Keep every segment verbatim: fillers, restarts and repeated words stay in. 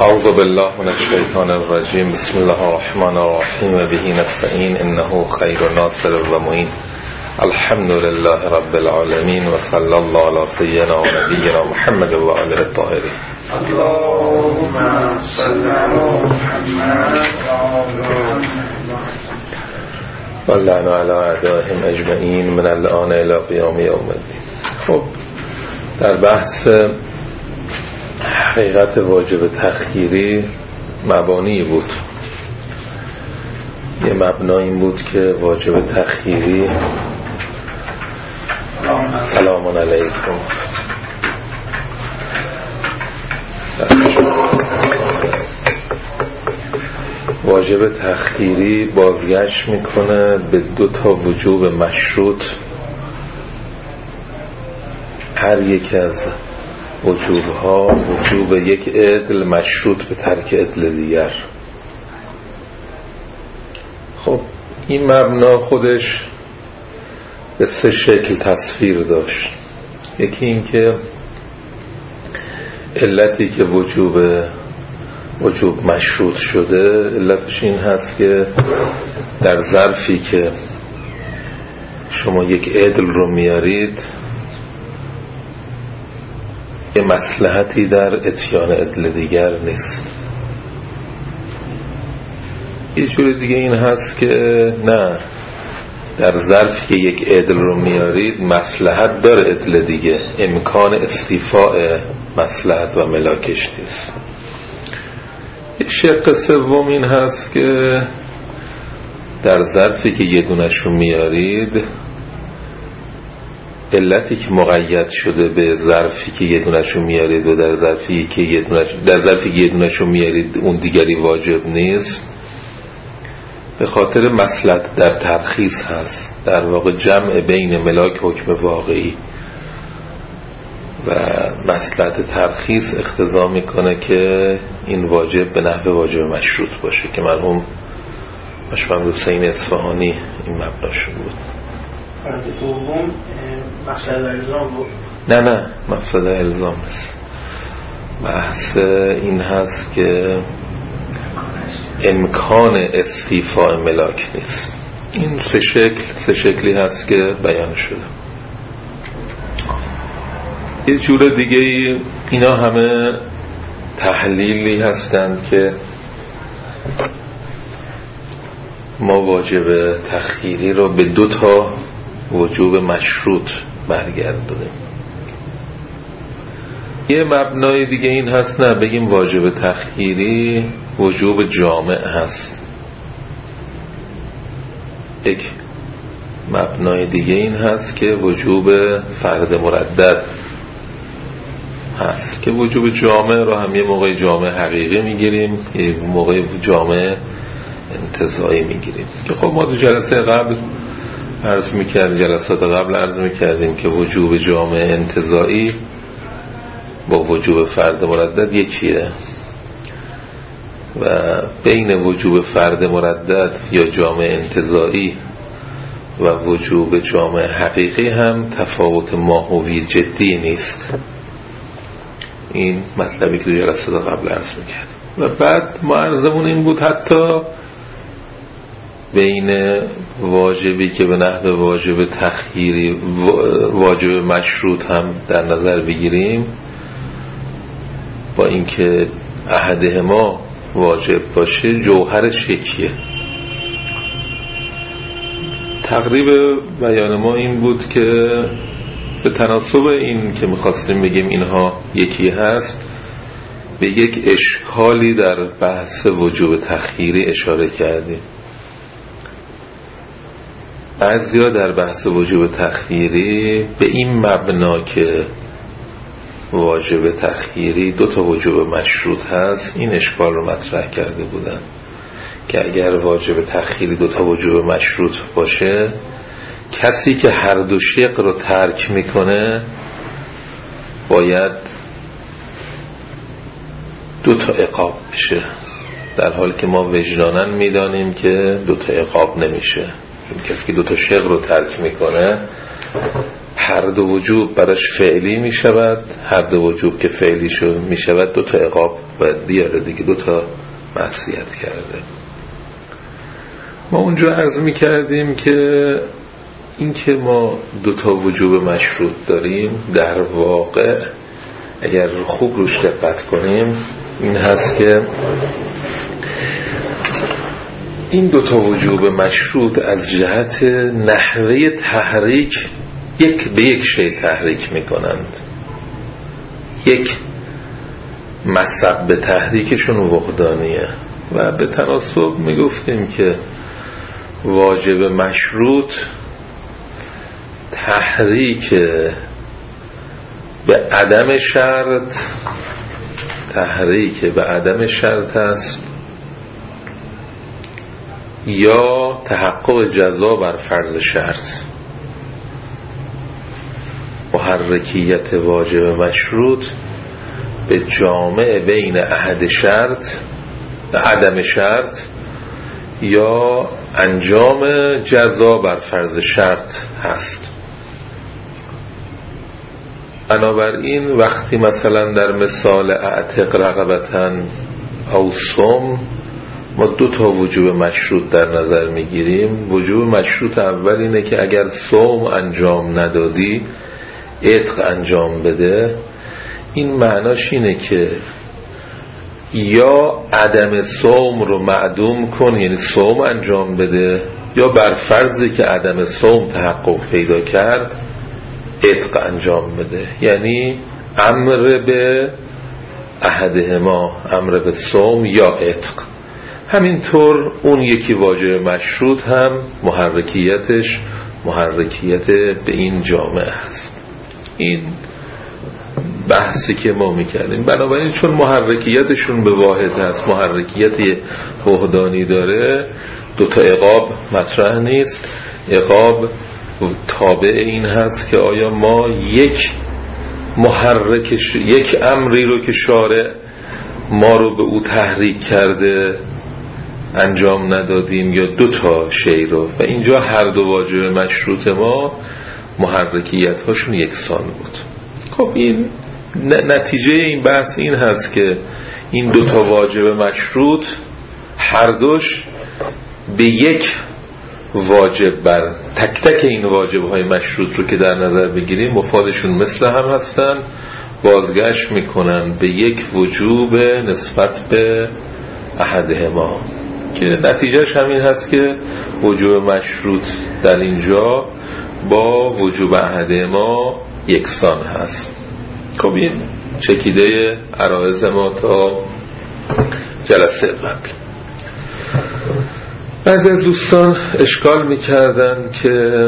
اعوذ بالله من الشیطان الرجیم. بسم الله الرحمن الرحیم و به نستعین انه خیر ناصر و معین. الحمد لله رب العالمین و صلی الله علی سیدنا و نبینا محمد و آله الطاهرین. اللهم صل علی محمد و لعن علی اعدائهم اجمعین من الان الی قیام یوم الدین. خب در بحث حقیقت واجب تخییری مبانی بود. یه مبنا این بود که واجب تخییری سلام علیکم واجب تخییری بازگشت میکنه به دو تا وجوب مشروط. هر یک از وجوب ها وجوب یک عدل مشروط به ترک عدل دیگر. خب این مبنا خودش به سه شکل تصویر داشت. یکی این که علتی که وجوب وجوب مشروط شده، علتش این هست که در ظرفی که شما یک عدل رو میارید یه مصلحتی در اتیان عدل دیگر نیست. یه جور دیگه این هست که نه، در ظرفی که یک عدل رو میارید مصلحت داره عدل دیگه، امکان استیفاء مصلحت و ملاکش نیست. یک شق سوم این هست که در ظرفی که یه دونش رو میارید علتی که مقید شده به ظرفی که یه دونش رو میارید و در ظرفی که یه دونش در ظرفی که یه دونش رو میارید اون دیگری واجب نیست، به خاطر مصلحت در ترخیص هست. در واقع جمع بین ملاک حکم واقعی و مصلحت ترخیص اقتضا میکنه که این واجب به نحو واجب مشروط باشه که مرحوم مشمم حسین اصفهانی این مبناشون بود. فرد دوم مقصد الزام بود. نه نه مقصد الزام نیست. بحث این هست که امکان استیفاء ملاک نیست. این سه شکل سه شکلی هست که بیان شده. یه جور دیگه اینا همه تحلیلی هستند که ما واجب تخییری رو به دو تا وجوب مشروط برگردونیم. یه مبنای دیگه این هست نه بگیم واجب تخییری وجوب جامع هست. یک مبنای دیگه این هست که وجوب فرد مردد هست که وجوب جامع رو هم یه موقع جامع حقیقی میگیریم، یه موقع جامع انتزاعی میگیریم. که خب ما تو جلسه قبل عرض میکردیم جلسات قبل عرض میکردیم که وجوب جامع انتزاعی با وجوب فرد مردد یکیه و بین وجوب فرد مردد یا جامع انتزاعی و وجوب جامع حقیقی هم تفاوت ماهوی جدی نیست. این مطلبی که جلسات قبل عرض میکردیم. و بعد ما عرضمون این بود حتی بین واجبی که به نحو واجب تخییری واجب مشروط هم در نظر بگیریم، با اینکه احدهما واجب باشه جوهرش یکیه. تقریب بیان ما این بود که به تناسب این که میخواستیم بگیم اینها یکی هست به یک اشکالی در بحث وجوب تخییری اشاره کردیم. بعضیا در بحث وجوب تخییری به این مبنا که واجب تخییری دو تا وجوب مشروط هست این اشکال رو مطرح کرده بودن که اگر واجب تخییری دو تا وجوب مشروط باشه، کسی که هر دو شق رو ترک میکنه باید دو تا عقاب بشه، در حالی که ما وجدانن میدانیم که دو تا عقاب نمیشه. چون کسی که دو تا شق رو ترک میکنه هر دو وجوب براش فعلی می شود، هر دو وجوب که فعلی شد می شود دو تا عقاب باید بیاره دیگه، دو تا معصیت کرده. ما اونجا عرض می کردیم که این که ما دو تا وجوب مشروط داریم در واقع اگر خوب روش دقت کنیم این هست که این دو تا وجوب مشروط از جهت نحوه تحریک یک به یک شی تحریک میکنند. یک مسبب تحریکشون وحدانیه و به تناسب میگفتیم که واجب مشروط تحریک به عدم شرط تحریک به عدم شرط است یا تحقق جزا بر فرض شرط. محرکیت واجب مشروط به جامع بین عهد شرط عدم شرط یا انجام جزا بر فرض شرط هست. بنابراین وقتی مثلا در مثال اعتق رقبتن او صم ما دو تا وجوب مشروط در نظر میگیریم. وجوب مشروط اول اینه که اگر صوم انجام ندادی عتق انجام بده. این معناش اینه که یا عدم صوم رو معدوم کن، یعنی صوم انجام بده، یا بر فرضی که عدم صوم تحقق پیدا کرد عتق انجام بده. یعنی امر به احدهما، امر به صوم یا عتق. همینطور اون یکی واجب مشروط هم محرکیتش محرکیت به این جامعه هست. این بحثی که ما میکردیم. بنابراین چون محرکیتشون به واحد هست، محرکیت وحدانی داره، دوتا عقاب مطرح نیست. عقاب تابع این هست که آیا ما یک محرکش یک امری رو که شارع ما رو به او تحریک کرده انجام ندادیم یا دو تا شی رو. و اینجا هر دو واجب مشروط ما محرکیت هاشون یکسان بود. خب این نتیجه این بحث این هست که این دو تا واجب مشروط هر دوش به یک واجب بر تک تک این واجب های مشروط رو که در نظر بگیریم مفادشون مثل هم هستن، بازگشت میکنن به یک وجوب نسبت به احدهما که نتیجهش همین هست که وجوب مشروط در اینجا با وجوب احدهما یکسان هست. خب این چکیده عرایض ما تا جلسه قبل. بعضی از دوستان اشکال میکردن که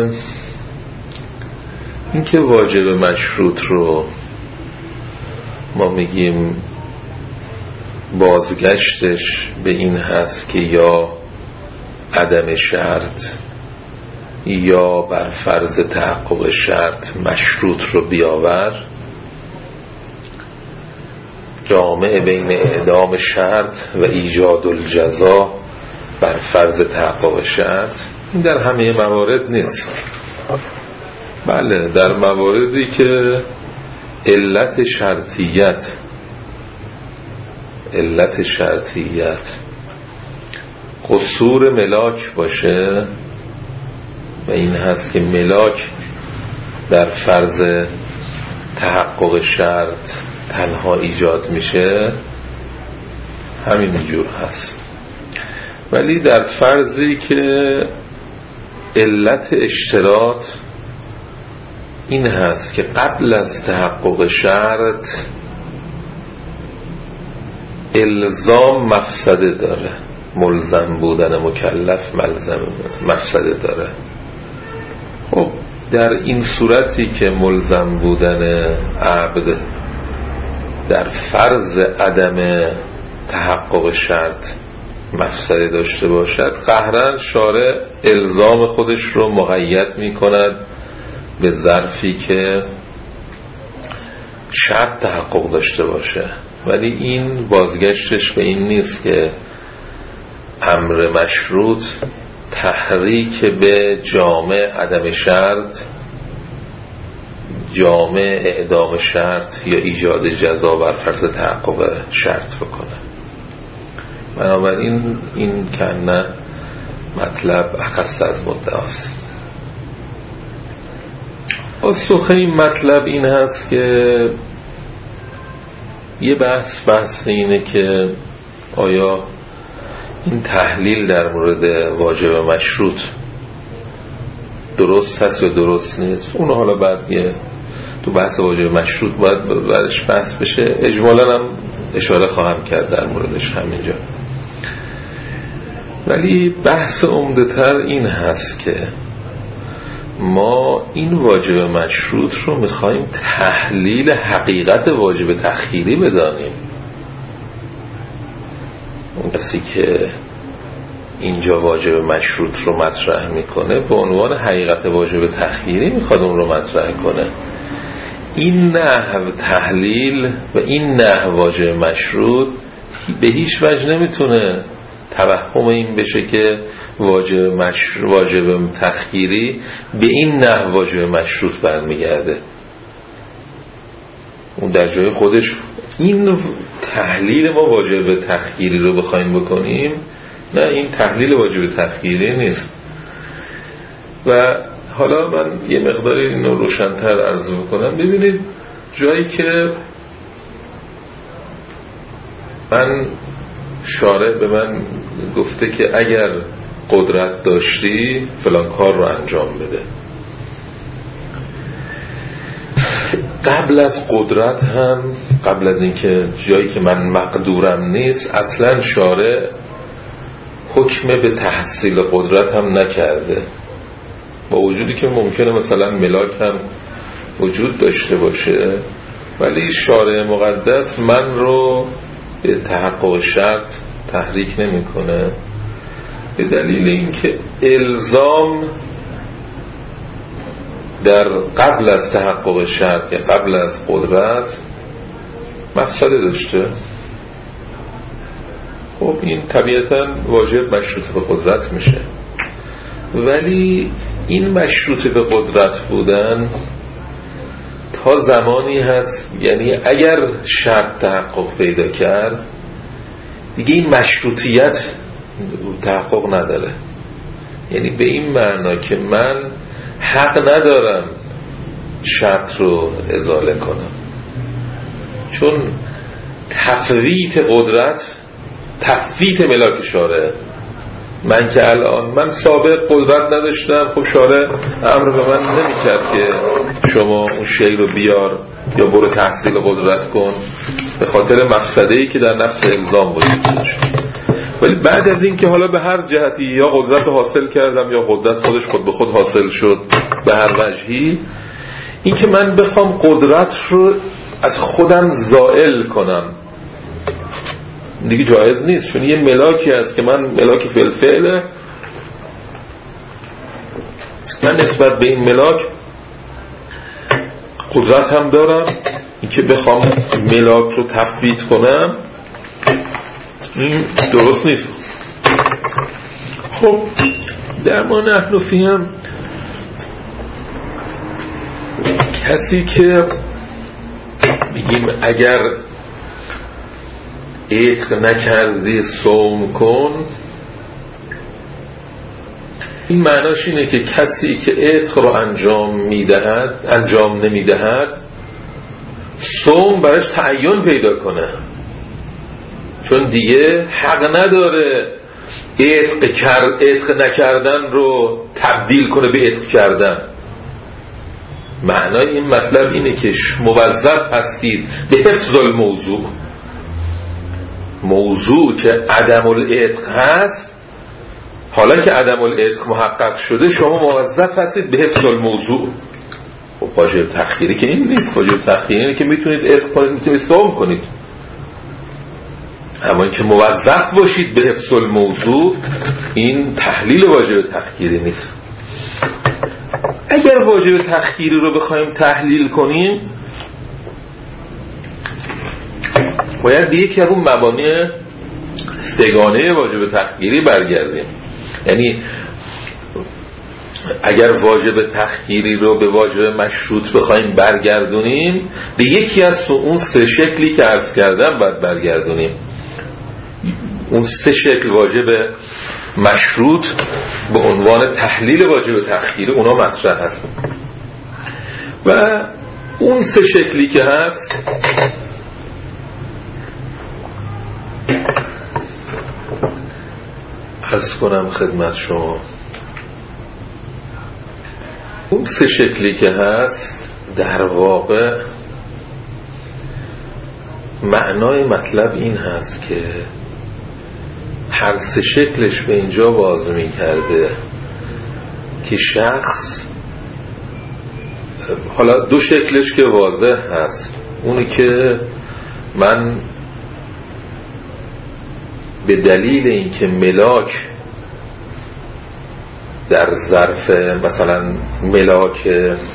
این که واجب مشروط رو ما میگیم بازگشتش به این هست که یا عدم شرط یا بر فرض تحقق شرط مشروط رو بیاور، جامع بین اعدام شرط و ایجاد الجزا بر فرض تحقق شرط. این در همه موارد نیست. بله در مواردی که علت شرطیت علت شرطیت قصور ملاک باشه و این هست که ملاک در فرض تحقق شرط تنها ایجاد میشه، همین جور هست. ولی در فرضی که علت اشتراط این هست که قبل از تحقق شرط الزام مفسده داره، ملزم بودن مکلف ملزم مفسده داره. خب در این صورتی که ملزم بودن عبد در فرض عدم تحقق شرط مفسده داشته باشد، قهرن شارع الزام خودش رو مقید می کند به ظرفی که شرط تحقق داشته باشه. ولی این بازگشتش به این نیست که امر مشروط تحریک به جامع عدم شرط جامع اعدام شرط یا ایجاد جزا بر فرض تحقق شرط بکنه. بنابراین این کنه مطلب اخص از مدعاست. پاسخ این مطلب این هست که یه بحث بحث اینه که آیا این تحلیل در مورد واجب مشروط درست هست یا درست نیست. اون حالا بعد یه تو بحث واجب مشروط باید برش بحث بشه. اجمالا هم اشاره خواهم کرد در موردش همینجا. ولی بحث عمده تر این هست که ما این واجب مشروط رو میخواییم تحلیل حقیقت واجب تخییری بدانیم. اون کسی که اینجا واجب مشروط رو مطرح میکنه به عنوان حقیقت واجب تخییری میخواد اون رو مطرح کنه. این نحو تحلیل و این نحو واجب مشروط به هیچ وجه نمیتونه توهم این بشه که واجب مشروط واجب تخییری به این نحو واجب مشروط برمیگرده. اون در جای خودش این تحلیل ما واجب تخییری رو بخوایم بکنیم، نه این تحلیل واجب تخییری نیست. و حالا من یه مقداری اینو روشن‌تر عرض بکنم. ببینید جایی که من شارع به من گفته که اگر قدرت داشتی فلان کار رو انجام بده، قبل از قدرت هم، قبل از اینکه جایی که من مقدورم نیست، اصلا شارع حکم به تحصیل قدرت هم نکرده، با وجودی که ممکنه مثلا ملاک هم وجود داشته باشه، ولی شارع مقدس من رو به تحقق شرط تحریک نمیکنه، به دلیل اینکه الزام در قبل از تحقق شرط یا قبل از قدرت مفسده داشته. خب این طبیعتاً واجب مشروط به قدرت میشه، ولی این مشروط به قدرت بودن تا زمانی هست، یعنی اگر شرط تحقق پیدا کرد دیگه این مشروطیت تحقق نداره. یعنی به این معنا که من حق ندارم شرط رو ازاله کنم، چون تفویت قدرت تفویت ملاک شارع. من که الان من سابق قدرت نداشتم، خب شارع امر به من نمی‌کرد که شما اون شی رو بیار یا برو تحصیل قدرت کن، به خاطر مفسده‌ای که در نفس الزام وجود داشت. ولی بعد از این که حالا به هر جهتی یا قدرت حاصل کردم یا قدرت خودش خود به خود حاصل شد، به هر وجهی، این که من بخوام قدرت رو از خودم زائل کنم دیگه جایز نیست، چون یه ملاکی هست که من ملاک فعل فعله، من نسبت به این ملاک قدرت هم دارم، این که بخوام ملاک رو تفویت کنم این درست نیست. خب در ما نحن فیهم کسی که میگیم اگر عتق نکردی صوم کن، این معناش اینه که کسی که عتق رو انجام میدهد انجام نمیدهد صوم براش تعین پیدا کنه، چون دیگه حق نداره عتق کرد عتق نکردن رو تبدیل کنه به عتق کردن. معنای این مطلب اینه که موظف هستید به حفظ الموضوع، موضوع که عدم العتق هست، حالا که عدم العتق محقق شده شما موظف هستید به حفظ الموضوع. خب واجب تخییری که این نیست، واجب تخییری اینه که میتونید عتق کنید، میتونید صوم کنید، اما این که موظف باشید به حفظ الموضوع این تحلیل واجب تخییری نیست. اگر واجب تخییری رو بخوایم تحلیل کنیم باید به یکی از اون مبانی سگانه واجب تخییری برگردیم. یعنی اگر واجب تخییری رو به واجب مشروط بخوایم برگردونیم، به یکی از اون سه شکلی که عرض کردم باید برگردونیم. اون سه شکل واجب مشروط به عنوان تحلیل واجب تخییری اونا مطرح هست و اون سه شکلی که هست عرض کنم خدمت شما. اون سه شکلی که هست در واقع معنای مطلب این هست که هر سه شکلش به اینجا باز می کرده که شخص، حالا دو شکلش که واضح هست، اونی که من به دلیل اینکه ملاک در ظرف مثلا ملاک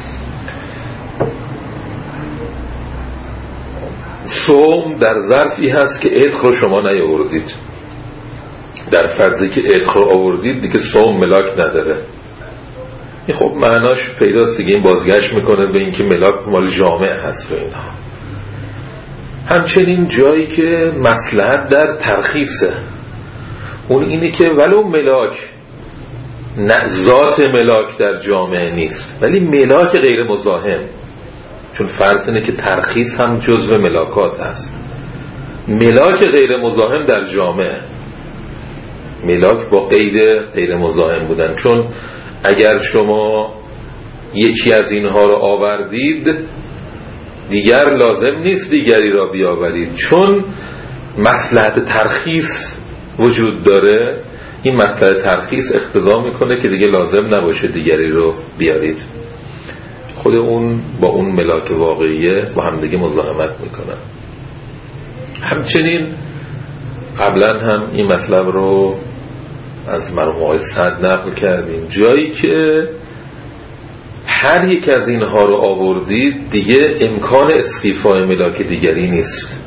صوم در ظرفی هست که عتق رو شما نیاوردید، در فرضی که عتق رو آوردید دیگه صوم ملاک نداره. این خب معناش پیداست دیگه، این بازگشت میکنه به اینکه ملاک مال جامع هست و اینها. همچنین جایی که مصلحت در ترخیصه، اون اینه که ولو ملاک نه ذات ملاک در جامعه نیست ولی ملاک غیر مزاحم، چون فرض اینه که ترخیص هم جزو ملاکات هست، ملاک غیر مزاحم در جامعه، ملاک با قید غیر مزاحم بودن. چون اگر شما یکی از اینها رو آوردید دیگر لازم نیست دیگری را بیاورید، چون مصلحت ترخیص وجود داره. این مصلحت ترخیص اقتضا میکنه که دیگه لازم نباشه دیگری رو بیارید، خود اون با اون ملاک واقعیه با هم دیگه مزاحمت میکنن. همچنین قبلا هم این مطلب رو از مرحوم آقای سعد نقل کردیم، جایی که هر یک از اینها رو آوردید دیگه امکان استیفای ملاک دیگری نیست.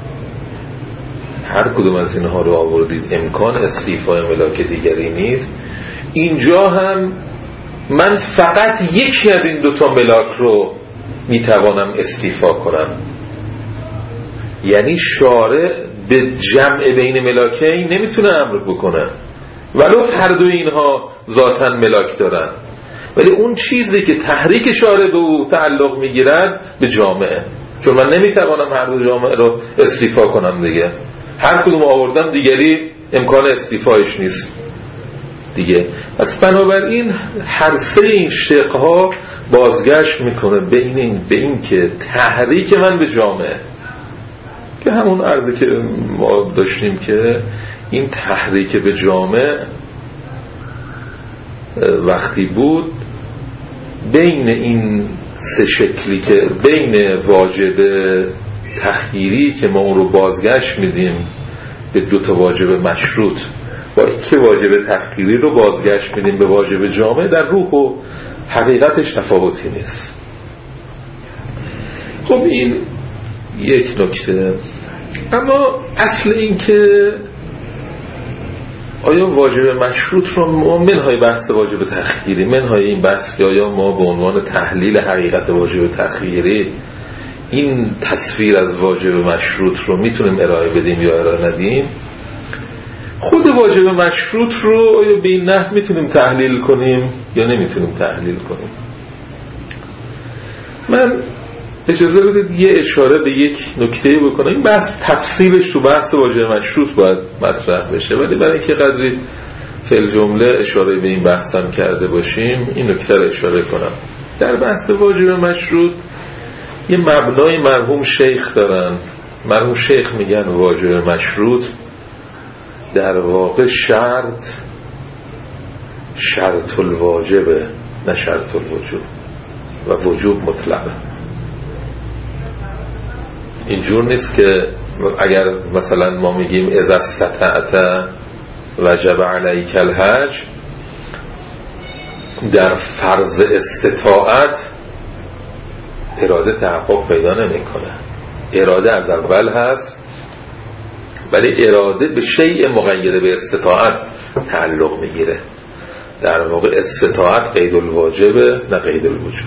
هر کدوم از اینها رو آوردید امکان استیفای ملاک دیگری نیست. اینجا هم من فقط یکی از این دوتا ملاک رو میتوانم استیفا کنم، یعنی شارع به جمع بین ملاکین نمیتونه امر بکنه ولو هر دو اینها ذاتاً ملاک دارن، ولی اون چیزی که تحریک شارع به او تعلق میگیرد به جامعه، چون من نمیتوانم هر دو جامعه رو استیفا کنم دیگه، هر کدوم آوردم دیگری امکان استیفایش نیست دیگه. پس بنابراین هر سه این شقها بازگشت میکنه به این به این که تحریک من به جامعه، که همون عرضی که ما داشتیم که این تحریک به جامعه وقتی بود بین این سه شکلی که بین واجب تخییری که ما اون رو بازگشت میدیم به دو تا واجب مشروط با اینکه واجب تخییری رو بازگشت میدیم به واجب جامع، در روح و حقیقتش تفاوتی نیست. خب این یک نکته. اما اصل این که آیا واجب مشروط رو ما منهای بحث واجب تخییری، منهای این بحث که آیا ما به عنوان تحلیل حقیقت واجب تخییری این تصویر از واجب مشروط رو میتونیم ارائه بدیم یا ارائه ندیم، خود واجب مشروط رو آیا به این نحو میتونیم تحلیل کنیم یا نمیتونیم تحلیل کنیم. من اجازه بدید یه اشاره به یک نکته بکنم. این بحث تفصیلش تو بحث واجب مشروط باید مطرح بشه، ولی برای اینکه قدری فعل جمله اشاره به این بحث هم کرده باشیم این نکته رو اشاره کنم. در بحث واجب مشروط یه مبنای مرحوم شیخ دارن. مرحوم شیخ میگن واجب مشروط در واقع شرط شرط الواجبه، نه شرط الوجوب، و وجوب مطلقه. اینجور نیست که اگر مثلا ما میگیم اذا استطعت وجب علیک الحج، در فرض استطاعت اراده تحقق پیدا نمیکنه. اراده از اول هست ولی اراده به شیء مقید به استطاعت تعلق میگیره. در واقع استطاعت قید الواجبه نه قید الوجوب.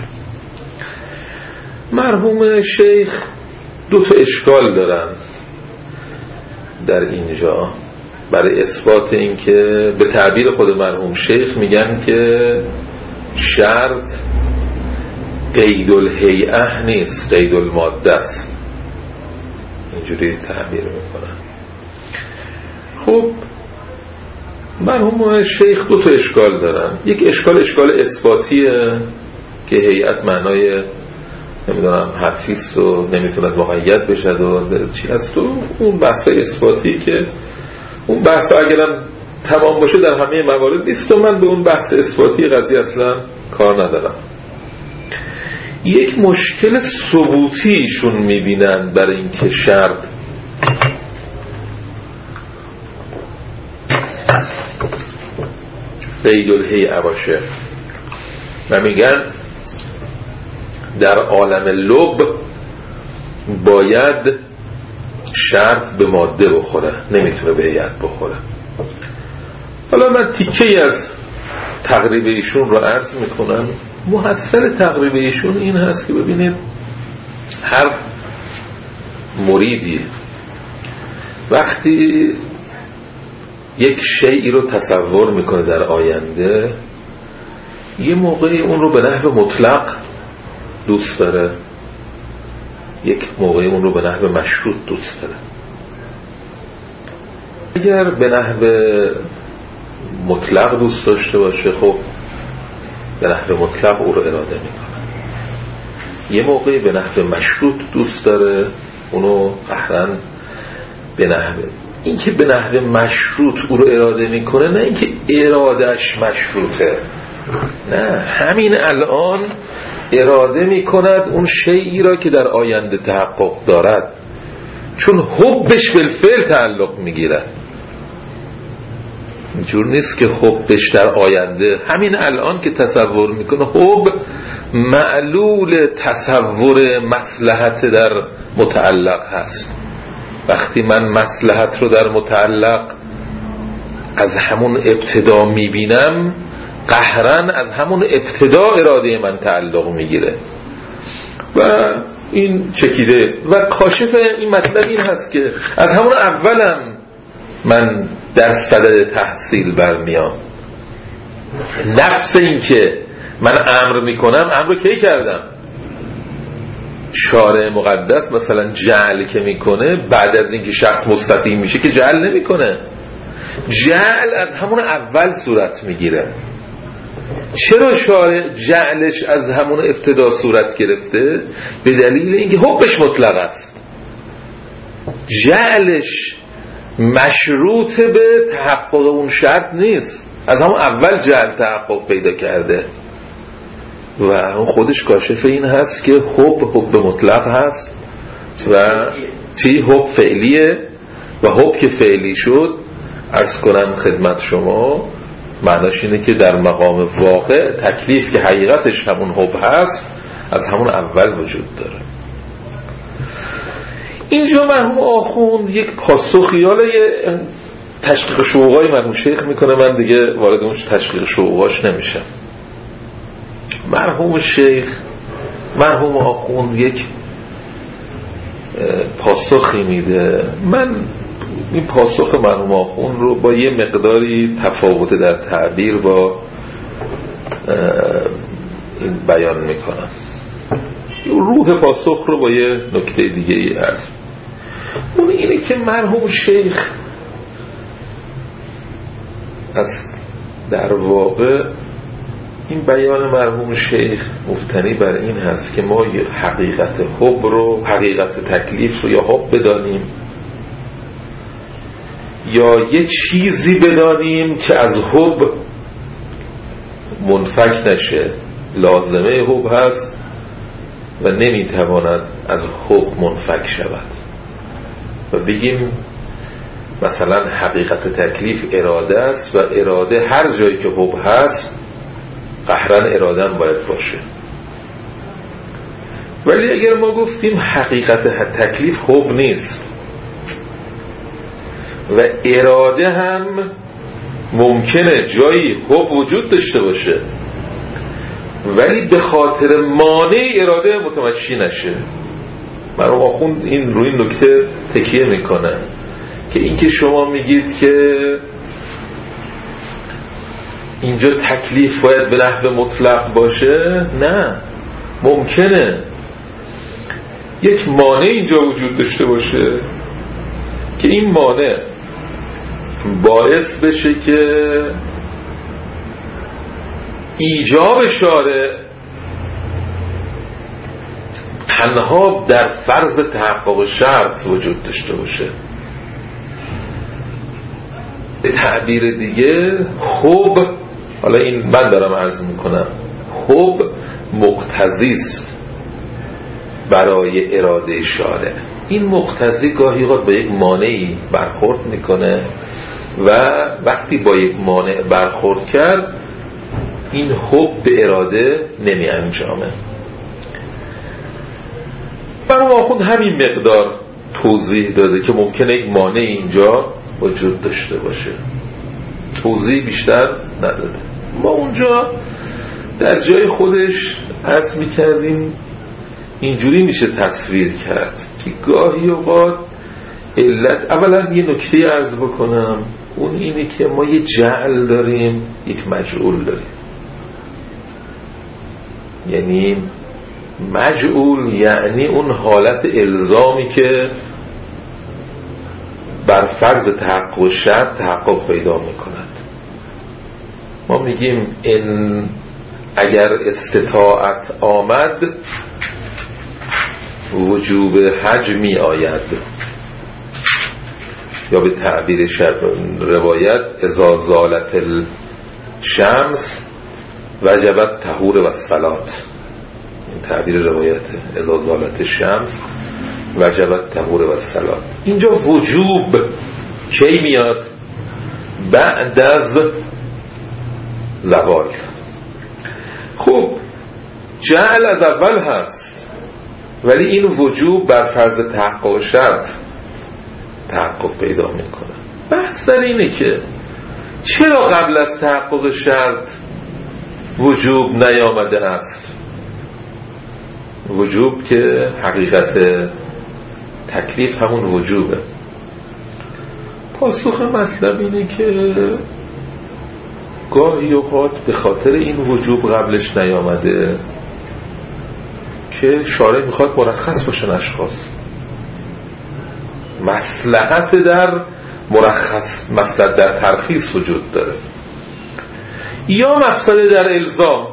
مرحوم شیخ دو تا اشکال دارن در اینجا برای اثبات این که به تعبیر خود مرحوم شیخ میگن که شرط قید الهیئه نیست، قید الماده است، اینجوری تعبیر میکنن. خب مرحوم شیخ دو تا اشکال دارن. یک اشکال اشکال اثباتیه که هیئت معنای نمیدونم حرفیست و نمیتوند مقید بشه و چی هست، و اون بحث اثباتی که اون بحث اگرم تمام باشه در همه موارد نیست و من به اون بحث اثباتی قضیه اصلا کار ندارم. یک مشکل ثبوتیشون میبینن برای این که شرط قید الهیئه باشه و میگن در عالم لب باید شرط به ماده بخوره، نمیتونه به هیئت بخوره. حالا من تیکه‌ای از تقریب ایشون رو عرض میکنم. محصل تقریب ایشون این هست که ببینید هر مریدی وقتی یک شیئی رو تصور میکنه در آینده، یه موقعی اون رو به نحو مطلق دوست داره، یک موقعی اون رو به نحو مشروط دوست داره. اگر به نحو مطلق دوست داشته باشه خب به نحو مطلق او رو اراده میکنه. یه موقعی به نحو مشروط دوست داره، اونو قهرن به نحو این که به نحو مشروط او رو اراده میکنه، نه اینکه ارادهش مشروطه، نه، همین الان اراده میکند اون شیئی را که در آینده تحقق دارد، چون حبش بالفعل تعلق میگیرد. اینجور نیست که حبش در آینده، همین الان که تصور میکنه حب معلول تصور مصلحت در متعلق هست. وقتی من مصلحت رو در متعلق از همون ابتدا میبینم، قهرن از همون ابتدا اراده من تعلق میگیره و این چکیده. و کاشف این مطلب این هست که از همون اولم من در صدد تحصیل برمیام. نفس این که من امر میکنم، امر رو کی کردم؟ شارع مقدس مثلا جعل که میکنه بعد از اینکه شخص مستطیع میشه که جعل نمیکنه، جعل از همون اول صورت میگیره. چرا شارع جعلش از همون ابتدا صورت گرفته؟ به دلیل اینکه حبش مطلق است. جعلش مشروط به تحقق اون شرط نیست، از همون اول جعل تحقق پیدا کرده و اون خودش کاشف این هست که حب حب مطلق هست و چی حب فعلیه و حب که فعلی شد عرض کنم خدمت شما معناش اینه که در مقام واقع تکلیف که حقیقتش همون حب هست از همون اول وجود داره. اینجا مرحوم آخوند یک پاسخی، حالا یه تشقیق شوقای مرحوم شیخ میکنه، من دیگه وارد اون تشقیق شوقاش نمیشم. مرحوم شیخ مرحوم آخوند یک پاسخی میده. من این پاسخ مرحوم آخوند رو با یه مقداری تفاوت در تعبیر با این بیان میکنم. روح پاسخ رو با یه نکته دیگه ای عرض. اون اینه که مرحوم شیخ از در واقع این بیان مرحوم شیخ مفتنی بر این هست که ما حقیقت حب رو، حقیقت تکلیف رو یا حب بدانیم یا یه چیزی بدانیم که از حب منفک نشه، لازمه حب هست و نمیتواند از حب منفک شود و بگیم مثلا حقیقت تکلیف اراده است و اراده هر جایی که حب هست قهرن ارادم باید باشه. ولی اگر ما گفتیم حقیقت تکلیف حب نیست و اراده هم ممکنه جایی حب وجود داشته باشه ولی به خاطر مانع اراده متمشی نشه. مرحوم آخوند این روی این نکته تکیه میکنه که اینکه شما میگید که اینجا تکلیف باید به نحو مطلق باشه، نه، ممکنه یک مانع اینجا وجود داشته باشه که این مانع باعث بشه که ایجاب شارع تنها در فرض تحقق شرط وجود داشته باشه. به تعبیر دیگه حب، حالا این من دارم عرض میکنم، حب مقتضی است برای اراده شارع. این مقتضی گاهی اوقات با یک مانعی برخورد میکنه و وقتی با یک مانع برخورد کرد این حب به اراده نمی انجامه. برای آخوند همین مقدار توضیح داده که ممکنه یک مانع اینجا وجود داشته باشه، توضیح بیشتر نداده. ما اونجا در جای خودش عرض میکردیم اینجوری میشه تصویر کرد که گاهی اوقات علت، اولا یه نکته عرض بکنم، اون اینه که ما یه جعل داریم، یک مجعول داریم. یعنی مجعول یعنی اون حالت الزامی که بر فرض تحقق شرط تحقق پیدا میکند. ما میگیم این اگر استطاعت آمد وجوب حج می آید، یا به تعبیر روایت اذا زالت الشمس وجبت طهور و الصلات. این تعبیر روایته، اذا زالت الشمس وجبت طهور و الصلات. اینجا وجوب کی میاد؟ بعد از زوال. خب جعل از اول هست ولی این وجوب بر فرض تحقق شرط تحقق پیدا میکنه. بحث در اینه که چرا قبل از تحقق شرط وجوب نیامده است؟ وجوب که حقیقت تکلیف همون وجوبه. پاسخ مطلب اینه که گاهی اوقات به خاطر این وجوب قبلش نیامده که شارع میخواد مرخص باشن اشخاص. مصلحت در مرخص، مصلحت در ترخیص وجود داره، یا مفسده در الزام،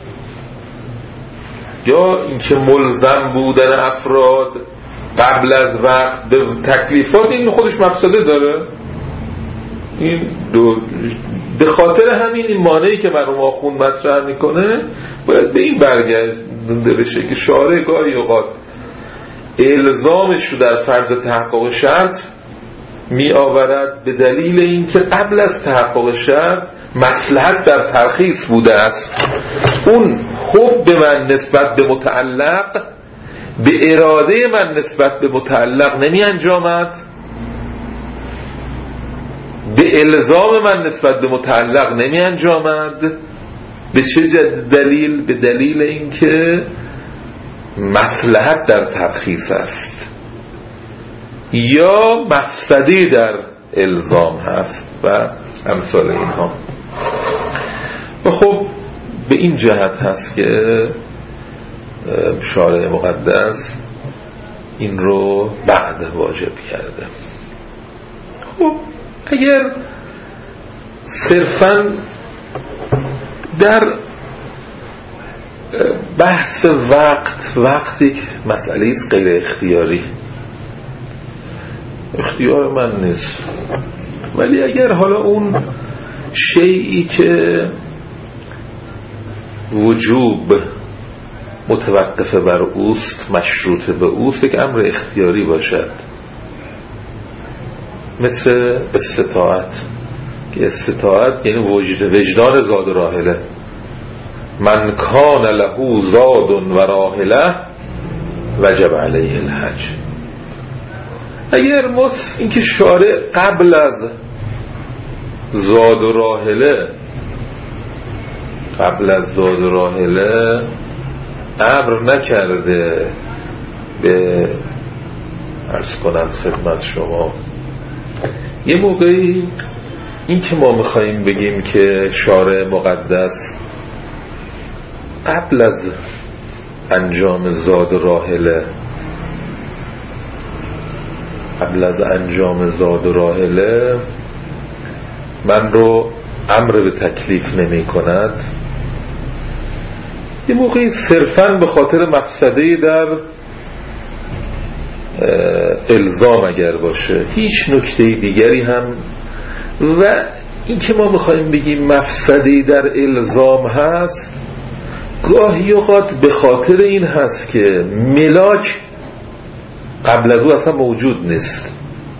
یا اینکه ملزم بودن افراد قبل از وقت به تکلیفات این خودش مفسده داره. این دو به خاطر همین این مانعی که مرحوم آخوند مطرح میکنه باید به این برگرده بشه که شارع گاهی اوقات الزامش رو در فرض تحقق شرط می آورد به دلیل اینکه قبل از تحقق شرط مصلحت در ترخیص بوده است. اون حب من نسبت به متعلق به اراده من نسبت به متعلق نمی انجامد، به الزام من نسبت به متعلق نمی انجامد. به چه دلیل؟ به دلیل اینکه مصلحت در ترخیص است یا مفسدی در الزام هست و امثال اینها. و خب به این جهت هست که شارع مقدس این رو بعد واجب کرده. خب اگر صرفاً در بحث وقت، وقتی که مسئله است غیر اختیاری، اختیار من نیست، ولی اگر حالا اون شیئی که وجوب متوقف بر اوست، مشروط به اوست، یک امر اختیاری باشد، مثل استطاعت، که استطاعت یعنی وجد وجدان زاد و راحله. من کان له زاد و راحله وجب علیه الحج. اگر مس اینکه شارع قبل از زاد و راحله، قبل از زاد و راحله امر نکرده به عرض کنم خدمت شما. یه موقعی این که ما میخواییم بگیم که شارع مقدس قبل از انجام زاد و راحله قبل از انجام زاد و راحله من رو امر به تکلیف نمی کند، یه موقعی صرفاً به خاطر مفسده در الزام اگر باشه، هیچ نکته دیگری هم. و این که ما میخواییم بگیم مفسده در الزام هست، گاهی اوقات به خاطر این هست که ملاک قبل از او اصلا موجود نیست.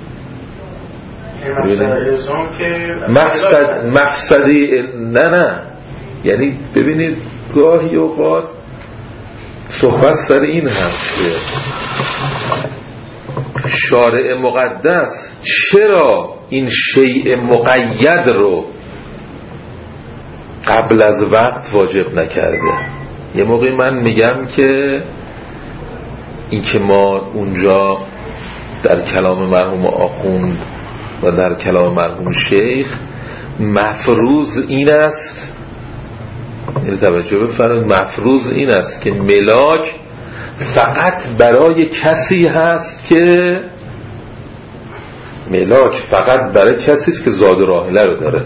مفسد مفسده نه نه یعنی ببینید گاهی اوقات صحبت سر این هست که شارع مقدس چرا این شیء مقید رو قبل از وقت واجب نکرده. یه موقعی من میگم که این که ما اونجا در کلام مرحوم آخوند و در کلام مرحوم شیخ مفروض این است، این توجه بفرمایید، مفروض این است که ملاک فقط برای کسی هست که ملاک فقط برای کسی است که زاد و راحله رو داره،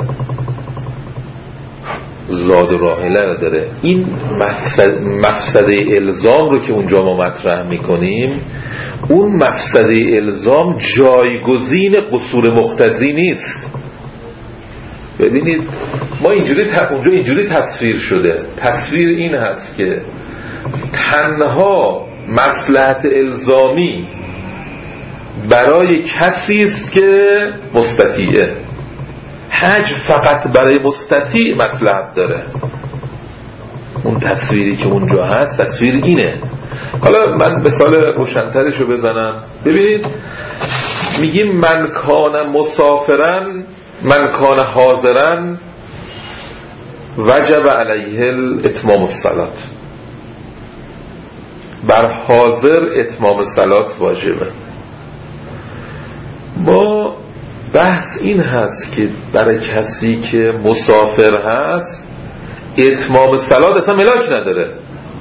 زاد و راحله رو داره. این مفسد مفسده الزام رو که اونجا ما مطرح میکنیم، اون مفسده الزام جایگزین قصور مقتضی نیست. ببینید ما اینجوری ت... اونجا اینجوری تصویر شده، تصویر این هست که تنها مصلحت الزامی برای کسی است که مستطیعه، حج فقط برای مستطیع مصلحت داره. اون تصویری که اونجا هست تصویر اینه. حالا من مثال روشن‌ترش رو بزنم. ببینید میگیم من کان مسافرن من کان حاضرن وجب علیه اتمام الصلات، بر حاضر اتمام الصلات واجبه. ما بحث این هست که برای کسی که مسافر هست اتمام الصلات اصلا ملاک نداره.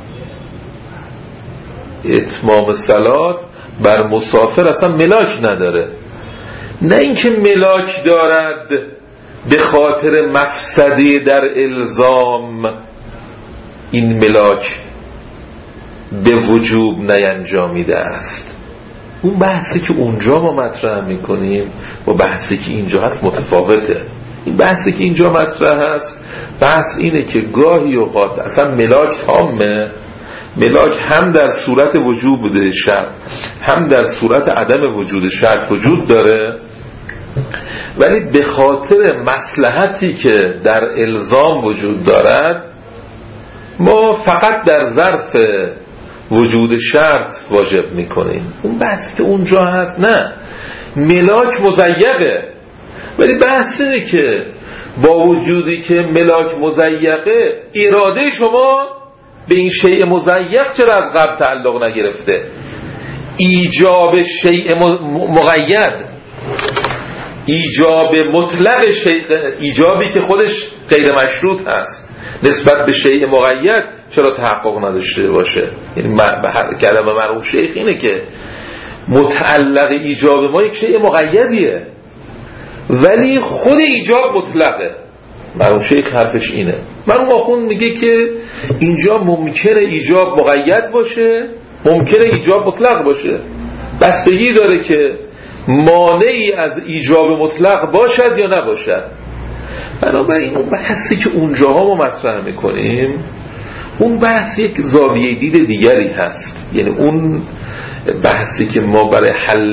اتمام الصلات بر مسافر اصلا ملاک نداره. نه اینکه ملاک دارد به خاطر مفسده در الزام این ملاک به وجوب نینجامیده است. اون بحثی که اونجا ما مطرح میکنیم با بحثی که اینجا هست متفاوته. این بحثی که اینجا مطرح هست بحث اینه که گاهی اوقات اصلا ملاک تامه، ملاک هم در صورت وجود شرط هم در صورت عدم وجود شرط وجود داره، ولی به خاطر مصلحتی که در الزام وجود دارد ما فقط در ظرف وجود شرط واجب میکنیم. اون بحثی که اونجا هست نه، ملاک مضیقه، ولی بحث اینه که با وجودی که ملاک مضیقه اراده شما به این شیء مضیق چرا از قبل تعلق نگرفته؟ ایجاب شیء مقید، ایجاب مطلق شیء، ایجابی که خودش غیر مشروط هست نسبت به شیء مقید چرا تحقق نداشته باشه؟ یعنی کلمه مرحوم شیخ اینه که متعلق ایجاب ما یک شیء مقیدیه ولی خود ایجاب مطلقه. مرحوم شیخ حرفش اینه. مرحوم آخوند میگه که اینجا ممکنه ایجاب مقید باشه، ممکنه ایجاب مطلق باشه، بستگی داره که مانعی از ایجاب مطلق باشد یا نباشد. بنابراین اون بحثی که اونجاها ما مطرح میکنیم اون بحث یک زاویه دید دیگری هست. یعنی اون بحثی که ما برای حل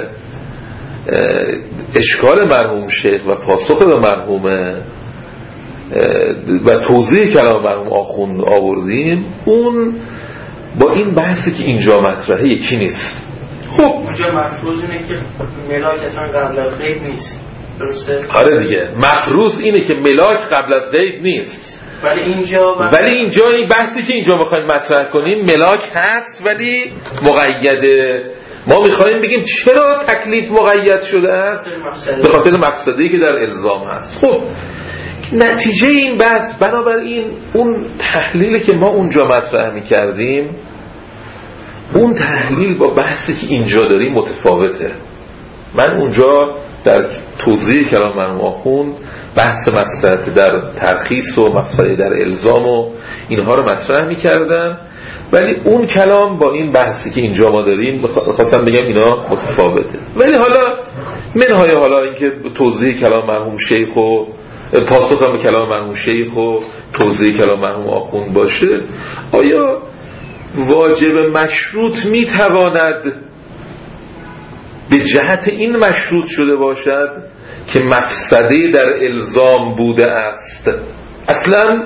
اشکال مرحوم شیخ و پاسخ به مرحوم و توضیح کلام مرحوم آخوند آوردیم اون با این بحثی که اینجا مطرحه یکی نیست. خب اونجا مفروض اینه که ملاک اصلا قبل از غیب نیست. درسته؟ آره دیگه، مفروض اینه که ملاک قبل از قید نیست، ولی اینجا ولی اینجا این بحثی که اینجا میخوایم مطرح کنیم ملاک هست ولی مقیده. ما میخوایم بگیم چرا تکلیف مقید شده است؟ به خاطر مفسده‌ای که در الزام هست. خب نتیجه این بحث بنابراین اون تحلیلی که ما اونجا مطرح میکردیم، اون تحلیل با بحثی که اینجا داریم متفاوته. من اونجا در توضیح کلام مرحوم آخوند بحث مصلحت در ترخیص و مفسده در الزام و اینها رو مطرح میکردم، ولی اون کلام با این بحثی که اینجا ما داریم خواستم بگم اینا متفاوته. ولی حالا منهای حالا اینکه توضیح کلام مرحوم شیخ و پاسخم به کلام مرحوم شیخ و توضیح کلام مرحوم آخوند باشه، آیا واجب مشروط میتواند به جهت این مشروط شده باشد که مفسده در الزام بوده است؟ اصلا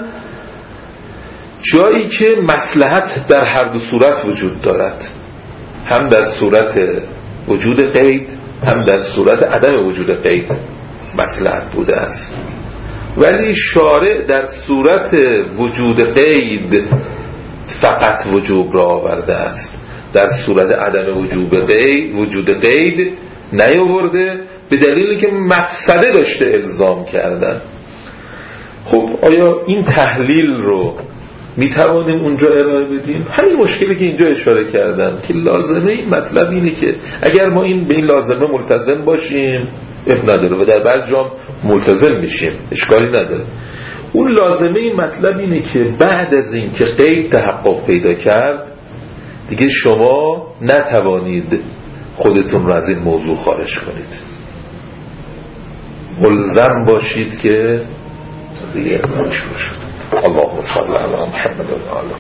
جایی که مصلحت در هر دو صورت وجود دارد، هم در صورت وجود قید هم در صورت عدم وجود قید مصلحت بوده است، ولی شارع در صورت وجود قید فقط وجوب را آورده است، در صورت عدم وجوب قید وجود قید نیاورده، به دلیلی که مفسده داشته الزام کردن. خب آیا این تحلیل رو می توانیم اونجا ارائه بدیم؟ همین مشکلی که اینجا اشاره کردم که لازمه این مطلب اینه که اگر ما این به این لازمه ملتزم باشیم اب نداره و در بعض جام ملتزم میشیم اشکالی نداره. اون لازمه این مطلب اینه که بعد از این که قید تحقق پیدا کرد دیگه شما نتوانید خودتون رو از این موضوع خارج کنید، ملزم باشید که دیگه مشروع شد. اللهم صل علی محمد و آله.